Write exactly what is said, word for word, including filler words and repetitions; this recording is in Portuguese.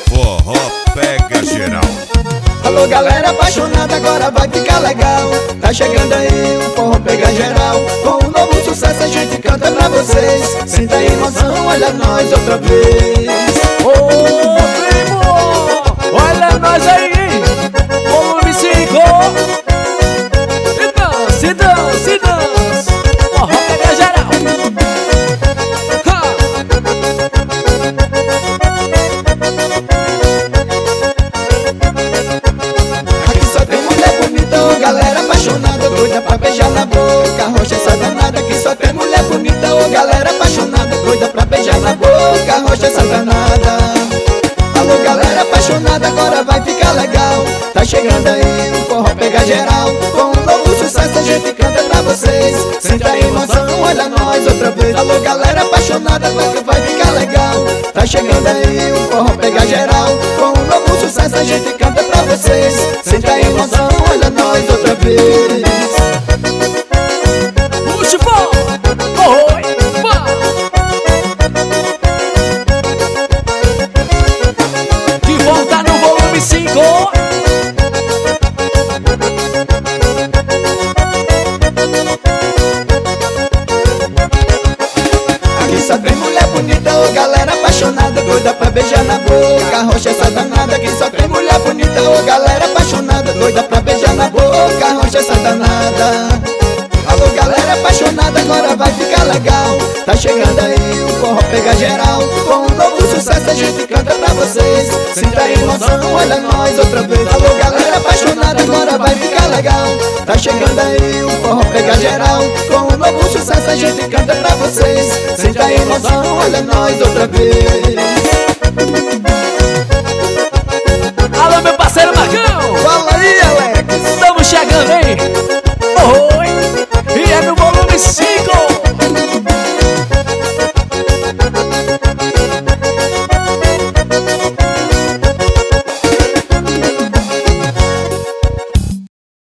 forró pega geral. Alô galera apaixonada, agora vai ficar legal. Tá chegando aí o forró pega geral. Com um novo sucesso a gente canta pra vocês. Sinta a emoção, olha nós outra vez. Ô primo, olha nós aí, volume cinco. Se dança, se dança, se dança, forró pega geral. Ha! Aqui só tem mulher bonita, ô galera apaixonada, doida pra beijar na boca, roxa essa danada. Aqui só tem mulher bonita, ô galera apaixonada, doida pra beijar na boca, roxa essa danada. Alô galera apaixonada, agora vai ficar legal. Tá chegando aí o forró pega geral. Com um novo sucesso a gente canta pra vocês. Sinta a emoção, olha nós outra vez. Alô galera apaixonada, agora vai ficar legal. Tá chegando aí o forró pega geral. Com um novo sucesso a gente canta pra vocês. Sinta a emoção, olha nós outra vez. Puxa o forró, oi, vá. De volta no volume cinco. Aqui só tem mulher bonita, ô galera apaixonada, doida pra beijar na boca, roxa essa danada. Aqui só tem mulher bonita, ô galera apaixonada, doida pra beijar na boca, roxa essa danada. Alô galera apaixonada, agora vai ficar legal. Tá chegando aí o forró pega geral. Com um novo sucesso a gente canta pra vocês. Sinta a emoção, olha nós outra vez. Alô galera apaixonada, agora vai ficar legal. Tá chegando aí o forró pega geral. Com um novo sucesso a gente canta pra vocês. Sinta a emoção, olha nós outra vez.